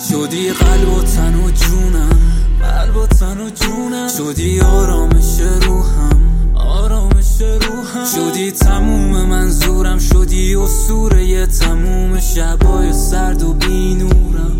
شدی قلب و تن و جونم، قلب و تن و جونم، شدی آرامش روحم، شدی تموم منظورم، شدی اسطوره تموم شبای سرد و بی نورم.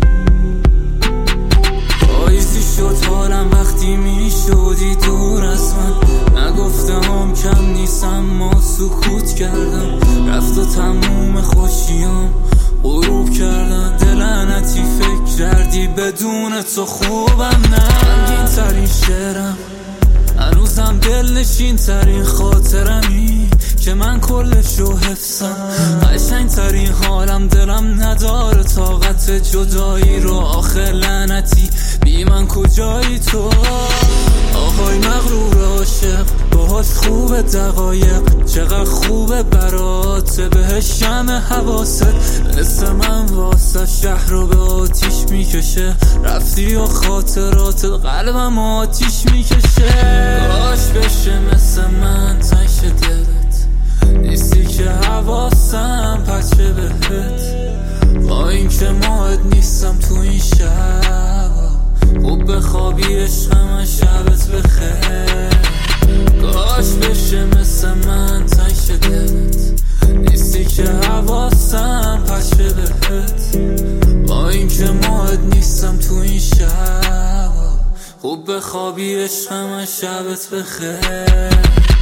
پاییزی شد حالم وقتی می شدی دور از من، نگفتم کم نیستم ما سکوت کردم، رفت و تموم خوشیام غروب کردن. دلعنتی فکر کردی بدون تو خوبم، نه غمگین ترین شعرم، هنوزم دل نشین ترین خاطرمی که من کلشو حفظم. قشنگ ترین حالم، دلم نداره طاقت جدایی رو، آخه لعنتی بی من کجایی تو؟ آهای مغرور عاشق، باهاش خوبه دقایق، چقدر خوبه برات بهش شمع حواست، مثل من واسه شهر رو به آتیش میکشه، رفتی و خاطرات قلبم آتیش میکشه. کاش بشه مثل من تنش دلت، نیستی که حواسم پچه بهت، با این که ماهت نیستم تو این شب، خوب بخوابی عشقم شبت بخیر. کاش بشه مثل من تنش دلت، نیستی که حواسم پچه بهت، با این که ماهت نیستم تو این شب، خوب بخوابی عشقم شبت بخیر.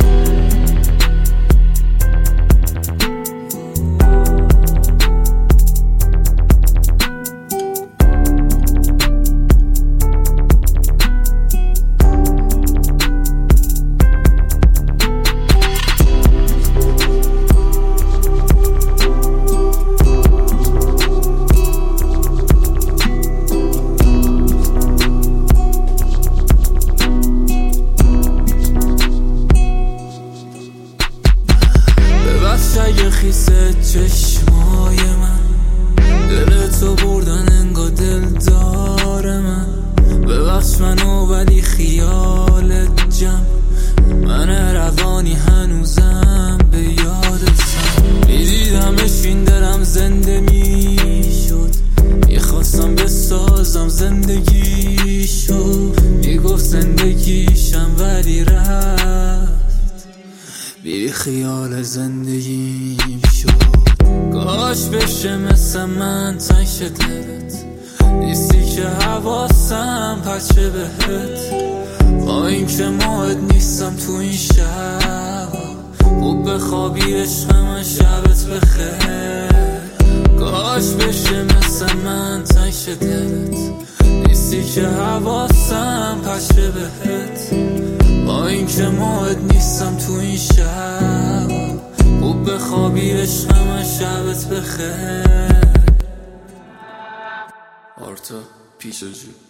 اگه خیسه چشمای من، دل تو بردن انگار دل داره من، ببخش منو ولی خیالت جمع، من روانی هنوزم به یادتم، میدیدمش این دلم زنده میشد، میخواستم بسازم زندگیشو، میگفت زندگیشم ولی رفت، بی خیال زندگیم شد. کاش بشه مثل من تنش دلت، نیستی که حواسم پچه بهت، با این که ماهت نیستم تو این شب، خوب بخوابی عشقم شبت بخیر. کاش بشه مثل من تنش دلت، نیستی که حواسم پچه بهت، با این که ماهت نیستم تو این شب، خوب بخوابی عشقم شبت بخیر. آرتا پیش جو.